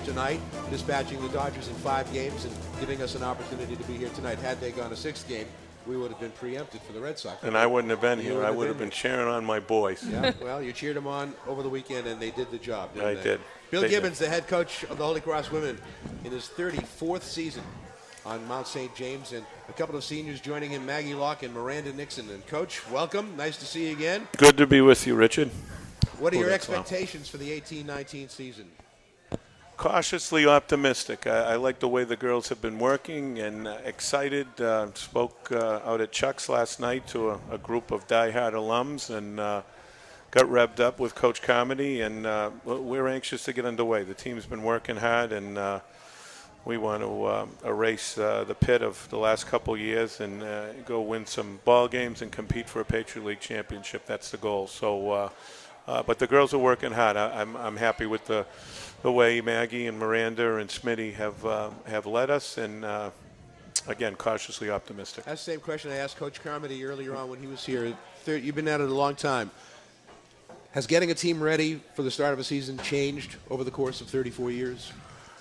tonight, dispatching the Dodgers in 5 games and giving us an opportunity to be here tonight. Had they gone a 6th game, we would have been preempted for the Red Sox. And I wouldn't have been here. I would have been cheering on my boys. Yeah, well, you cheered them on over the weekend, and they did the job. I did. Bill Gibbons, the head coach of the Holy Cross women, in his 34th season on Mount St. James, and a couple of seniors joining him, Maggie Locke and Miranda Nixon. And Coach, welcome. Nice to see you again. Good to be with you, Richard. What are your expectations for the 18-19 season? Cautiously optimistic. I like the way the girls have been working and excited. Spoke out at Chuck's last night to a group of diehard alums and got revved up with Coach Carmody, and we're anxious to get underway. The team's been working hard, and we want to erase the pit of the last couple years and go win some ball games and compete for a Patriot League championship. That's the goal. So, but the girls are working hard. I'm happy with the way Maggie and Miranda and Smitty have led us, and again, cautiously optimistic. That's the same question I asked Coach Carmody earlier on when he was here. You've been at it a long time. Has getting a team ready for the start of a season changed over the course of 34 years?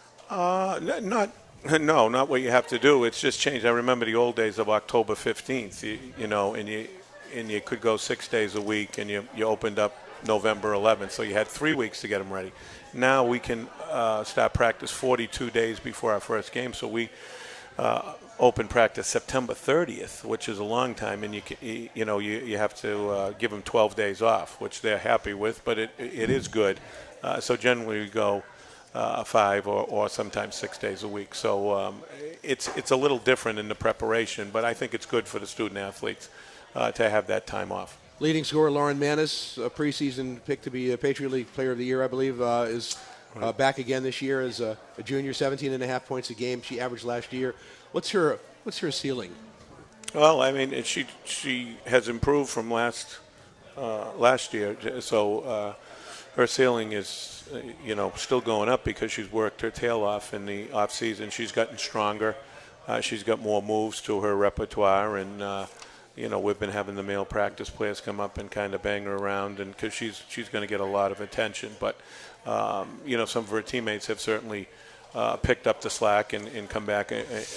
Not what you have to do. It's just changed. I remember the old days of October 15th, and you could go 6 days a week, and you opened up November 11th, so you had 3 weeks to get them ready. Now we can start practice 42 days before our first game, so we open practice September 30th, which is a long time, and you have to give them 12 days off, which they're happy with, but it is good. So generally we go 5 or sometimes 6 days a week. So it's a little different in the preparation, but I think it's good for the student athletes to have that time off. Leading scorer Lauren Manis, a preseason pick to be a Patriot League Player of the Year, I believe, is back again this year as a junior, 17.5 points a game she averaged last year. What's her ceiling? Well, I mean, she has improved from last year, so her ceiling is still going up because she's worked her tail off in the off season. She's gotten stronger. She's got more moves to her repertoire, and we've been having the male practice players come up and kind of bang her around, and because she's going to get a lot of attention. But some of her teammates have certainly picked up the slack and come back,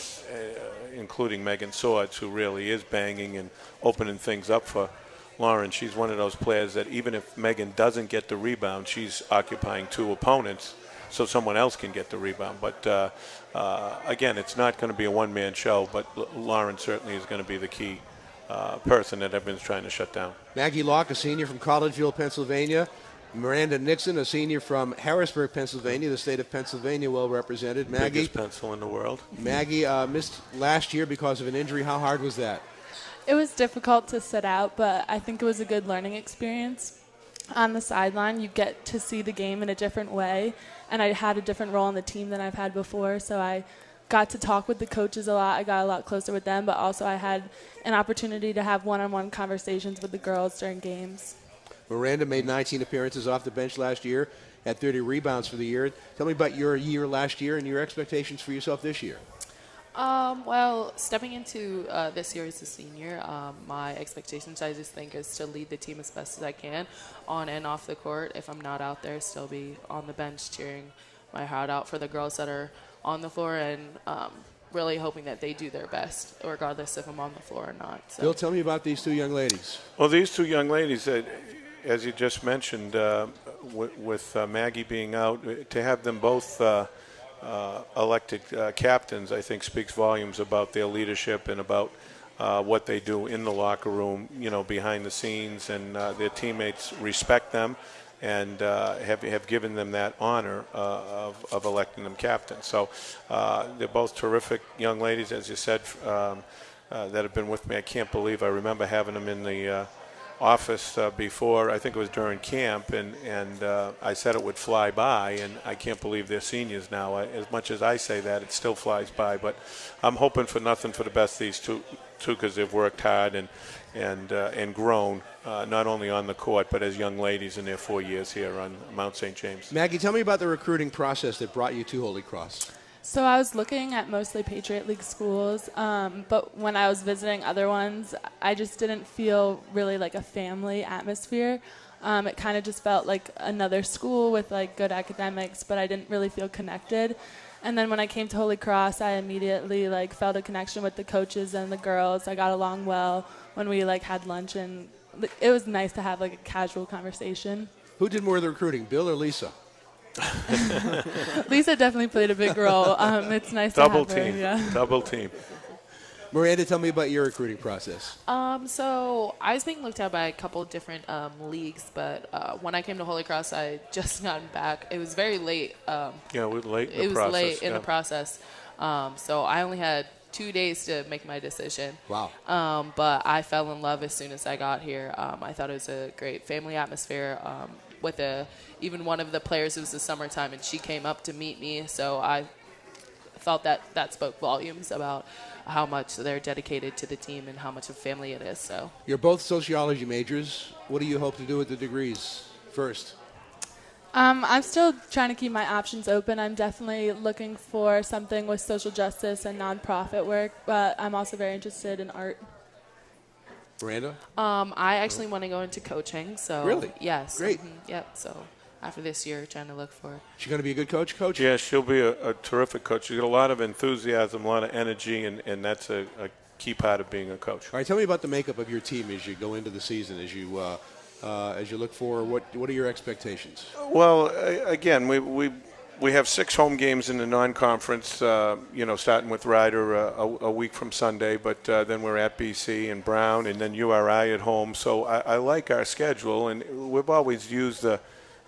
including Megan Swords, who really is banging and opening things up for Lauren. She's one of those players that even if Megan doesn't get the rebound, she's occupying 2 opponents so someone else can get the rebound. But again, it's not going to be a one-man show, but Lauren certainly is going to be the key person that everyone's trying to shut down. Maggie Locke, a senior from Collegeville, Pennsylvania. Miranda Nixon, a senior from Harrisburg, Pennsylvania, the state of Pennsylvania, well represented. Maggie, biggest pencil in the world. Maggie missed last year because of an injury. How hard was that? It was difficult to sit out, but I think it was a good learning experience. On the sideline, you get to see the game in a different way, and I had a different role on the team than I've had before, so I got to talk with the coaches a lot. I got a lot closer with them, but also I had an opportunity to have one-on-one conversations with the girls during games. Miranda made 19 appearances off the bench last year, had 30 rebounds for the year. Tell me about your year last year and your expectations for yourself this year. Well, stepping into this year as a senior, my expectations, I just think, is to lead the team as best as I can on and off the court. If I'm not out there, still be on the bench cheering my heart out for the girls that are on the floor, and really hoping that they do their best, regardless if I'm on the floor or not. So. Bill, tell me about these 2 young ladies. Well, these 2 young ladies, as you just mentioned, with Maggie being out, to have them both elected captains, I think speaks volumes about their leadership and about what they do in the locker room, behind the scenes, and their teammates respect them and have given them that honor of electing them captains. So they're both terrific young ladies, as you said, that have been with me. I remember having them in the office before, I think it was during camp, and I said it would fly by, and I can't believe they're seniors now. As much as I say that, it still flies by, but I'm hoping for nothing for the best these two because they've worked hard and grown, not only on the court, but as young ladies in their 4 years here on Mount St. James. Maggie, tell me about the recruiting process that brought you to Holy Cross. So I was looking at mostly Patriot League schools, but when I was visiting other ones, I just didn't feel really like a family atmosphere. It kind of just felt like another school with like good academics, but I didn't really feel connected. And then when I came to Holy Cross, I immediately like felt a connection with the coaches and the girls. I got along well when we like had lunch, and it was nice to have like a casual conversation. Who did more of the recruiting, Bill or Lisa? Lisa definitely played a big role. It's nice to have her. Double team. Miranda, tell me about your recruiting process. So I was being looked at by a couple of different leagues, but when I came to Holy Cross, I had just gotten back. It was very late. It was late in the process. It was late in the process. So I only had 2 days to make my decision. Wow. But I fell in love as soon as I got here. I thought it was a great family atmosphere. With even one of the players, it was the summertime, and she came up to meet me. So I felt that spoke volumes about how much they're dedicated to the team and how much of a family it is. So You're both sociology majors. What do you hope to do with the degrees first? I'm still trying to keep my options open. I'm definitely looking for something with social justice and nonprofit work, but I'm also very interested in art. Miranda? I actually want to go into coaching. So Really? Yes. Great. Yep. So after this year, trying to look for. She's going to be a good coach? Yeah, she'll be a terrific coach. She's got a lot of enthusiasm, a lot of energy, and that's a key part of being a coach. All right, tell me about the makeup of your team as you go into the season, as you look for what are your expectations? Well, again, we have 6 home games in the non-conference, starting with Ryder a week from Sunday, but then we're at BC and Brown, and then URI at home. So I like our schedule, and we've always used the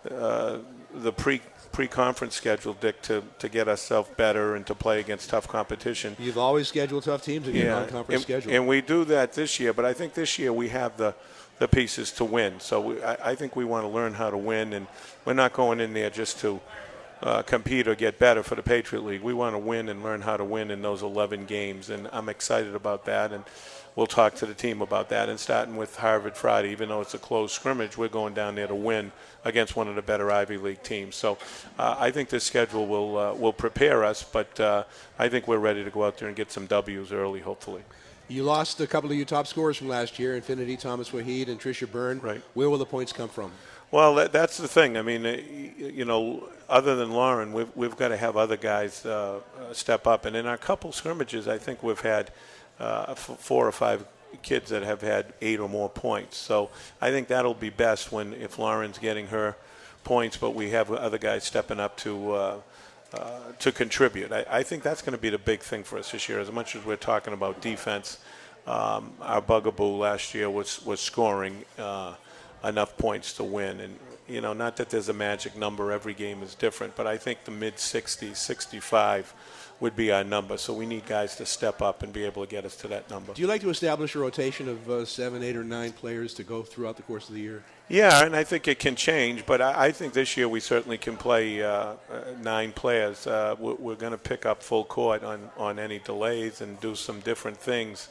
pre-conference schedule, Dick, to get ourselves better and to play against tough competition. You've always scheduled tough teams in your non-conference schedule. And we do that this year, but I think this year we have the pieces to win. So I think we want to learn how to win, and we're not going in there just to compete or get better for the Patriot League. We want to win and learn how to win in those 11 games, and I'm excited about that, and we'll talk to the team about that. And starting with Harvard Friday, even though it's a close scrimmage, we're going down there to win against one of the better Ivy League teams. So I think this schedule will prepare us, but I think we're ready to go out there and get some W's early, hopefully. You lost a couple of your top scorers from last year, Infinity Thomas Waheed and Tricia Byrne. Right. Where will the points come from? Well, that's the thing. I mean, other than Lauren, we've got to have other guys step up. And in our couple scrimmages, I think we've had 4 or 5 kids that have had 8 or more points. So I think that'll be best if Lauren's getting her points, but we have other guys stepping up to contribute. I think that's going to be the big thing for us this year. As much as we're talking about defense, our bugaboo last year was scoring enough points to win. And, not that there's a magic number. Every game is different. But I think the mid-60s, 65 would be our number. So we need guys to step up and be able to get us to that number. Do you like to establish a rotation of 7, 8, or 9 players to go throughout the course of the year? Yeah, and I think it can change. But I think this year we certainly can play 9 players. We're going to pick up full court on any delays and do some different things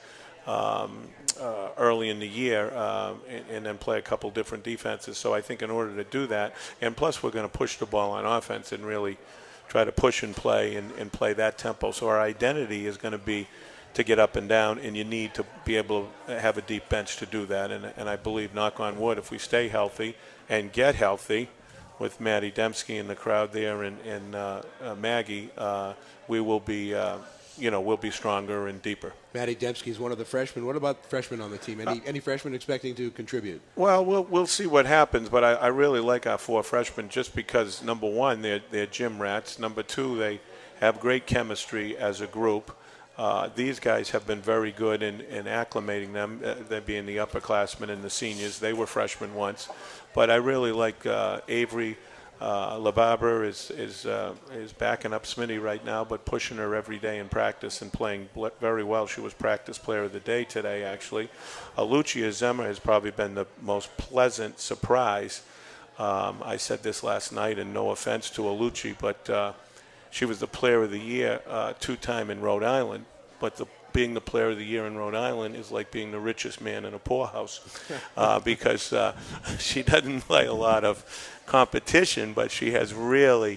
early in the year and then play a couple different defenses. So I think in order to do that, and plus we're going to push the ball on offense and really try to push and play and play that tempo. So our identity is going to be to get up and down, and you need to be able to have a deep bench to do that. And I believe, knock on wood, if we stay healthy and get healthy with Maddie Dembski in the crowd there and Maggie, we will be we'll be stronger and deeper. Maddie Dembski is one of the freshmen. What about freshmen on the team? Any freshmen expecting to contribute? Well, we'll see what happens, but I really like our 4 freshmen just because, number one, they're gym rats. Number 2, they have great chemistry as a group. These guys have been very good in acclimating them, they being the upperclassmen and the seniors. They were freshmen once. But I really like Avery. LaBarbera is backing up Smitty right now, but pushing her every day in practice and playing very well. She was practice player of the day today, actually. Lucia Zemmer has probably been the most pleasant surprise. I said this last night, and no offense to Alucci, but she was the player of the year 2-time in Rhode Island. But being the player of the year in Rhode Island is like being the richest man in a poorhouse because she doesn't play a lot of competition, but she has really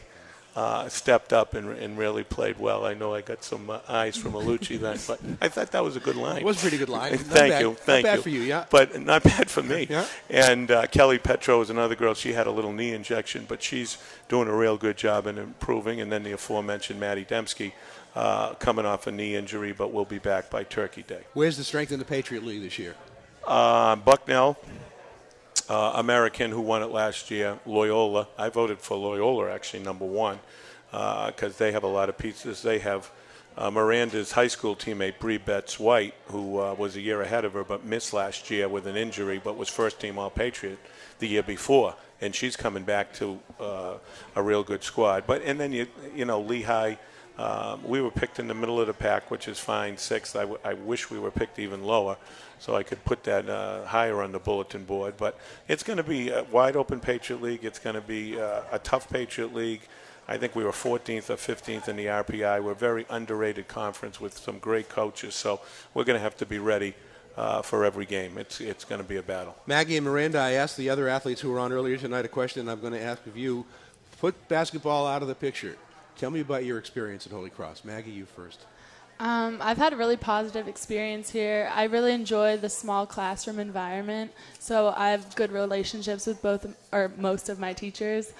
stepped up and really played well. I know I got some eyes from Alucci then, but I thought that was a good line. It was a pretty good line. Thank you. Not bad for you, yeah. But not bad for me. Yeah. And Kelly Petro is another girl. She had a little knee injection, but she's doing a real good job in improving. And then the aforementioned Maddie Dembski coming off a knee injury, but will be back by Turkey Day. Where's the strength in the Patriot League this year? Bucknell, American, who won it last year, Loyola. I voted for Loyola, actually, number one, because they have a lot of pieces. They have Miranda's high school teammate, Bree Betts-White, who was a year ahead of her but missed last year with an injury, but was first-team All-Patriot the year before, and she's coming back to a real good squad. And then, you know, Lehigh, we were picked in the middle of the pack, which is fine, sixth. I wish we were picked even lower, so I could put that higher on the bulletin board. But it's going to be a wide-open Patriot League. It's going to be a tough Patriot League. I think we were 14th or 15th in the RPI. We're a very underrated conference with some great coaches, so we're going to have to be ready for every game. It's going to be a battle. Maggie and Miranda, I asked the other athletes who were on earlier tonight a question, and I'm going to ask of you. Put basketball out of the picture. Tell me about your experience at Holy Cross. Maggie, you first. I've had a really positive experience here. I really enjoy the small classroom environment, so I have good relationships with most of my teachers.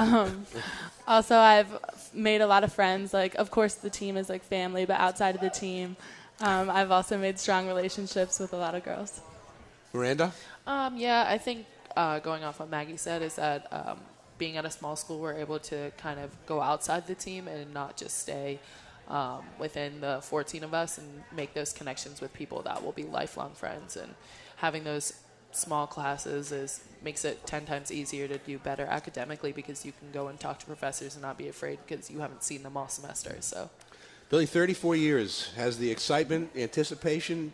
Also, I've made a lot of friends. Like, of course, the team is like family, but outside of the team, I've also made strong relationships with a lot of girls. Miranda? Yeah, I think going off what Maggie said is that being at a small school, we're able to kind of go outside the team and not just stay within the 14 of us and make those connections with people that will be lifelong friends. And having those small classes makes it 10 times easier to do better academically because you can go and talk to professors and not be afraid because you haven't seen them all semester. So, Billy, 34 years. Has the excitement, anticipation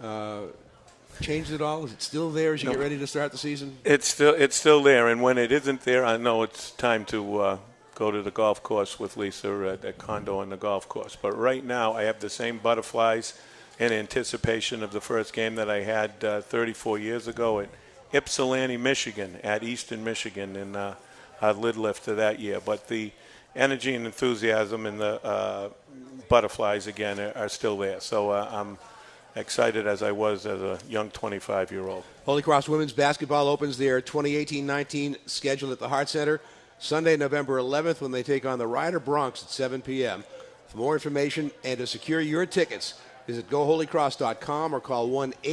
changed at all? Is it still there as you get ready to start the season? It's still there, and when it isn't there, I know it's time to go to the golf course with Lisa at that condo on the golf course. But right now, I have the same butterflies in anticipation of the first game that I had 34 years ago at Ypsilanti, Michigan, at Eastern Michigan, and I lid lifter that year. But the energy and enthusiasm and the butterflies, again, are still there. So I'm excited as I was as a young 25-year-old. Holy Cross women's basketball opens their 2018-19 schedule at the Hart Center Sunday, November 11th, when they take on the Rider Bronx at 7 p.m. For more information and to secure your tickets, visit GoHolyCross.com or call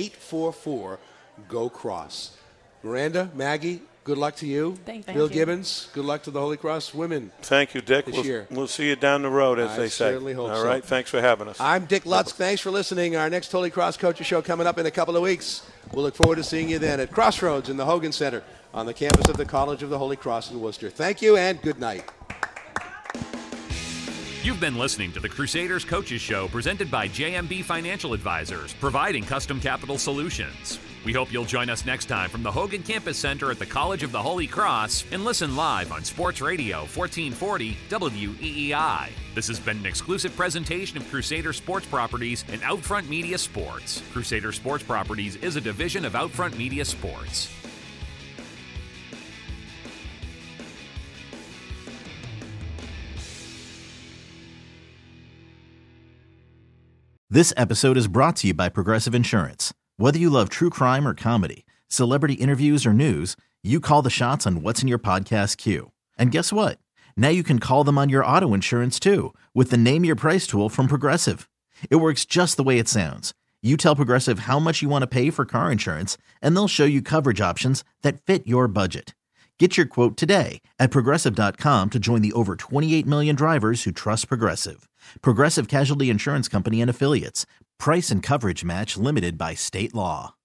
1-844-GO-CROSS. Miranda, Maggie, good luck to you. Thank Bill you. Gibbons, good luck to the Holy Cross women. Thank you, Dick. This year. We'll see you down the road, as they say. I certainly hope so. All right, thanks for having us. I'm Dick Lutz. Thanks for listening. Our next Holy Cross Coaches Show coming up in a couple of weeks. We'll look forward to seeing you then at Crossroads in the Hogan Center on the campus of the College of the Holy Cross in Worcester. Thank you and good night. You've been listening to the Crusaders Coaches Show presented by JMB Financial Advisors, providing custom capital solutions. We hope you'll join us next time from the Hogan Campus Center at the College of the Holy Cross and listen live on Sports Radio 1440 WEEI. This has been an exclusive presentation of Crusader Sports Properties and Outfront Media Sports. Crusader Sports Properties is a division of Outfront Media Sports. This episode is brought to you by Progressive Insurance. Whether you love true crime or comedy, celebrity interviews or news, you call the shots on what's in your podcast queue. And guess what? Now you can call them on your auto insurance too with the Name Your Price tool from Progressive. It works just the way it sounds. You tell Progressive how much you want to pay for car insurance, and they'll show you coverage options that fit your budget. Get your quote today at Progressive.com to join the over 28 million drivers who trust Progressive. Progressive Casualty Insurance Company and Affiliates. Price and coverage match limited by state law.